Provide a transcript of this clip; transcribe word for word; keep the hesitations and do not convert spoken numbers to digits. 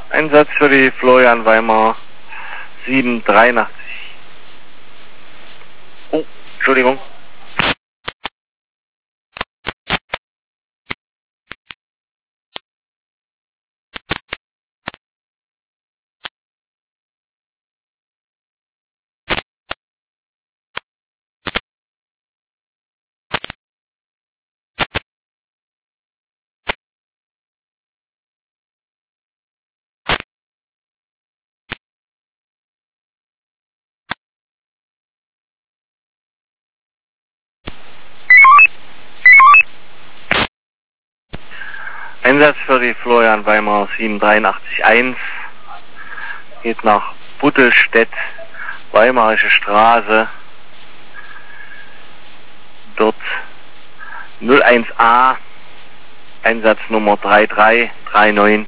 Einsatz für die Florian Weimar sieben dreiundachtzig. Oh, Entschuldigung. Einsatz für die Florian Weimar sieben dreiundachtzig eins. Geht nach Buttelstedt, Weimarische Straße. Dort null eins A, Einsatznummer drei drei drei neun.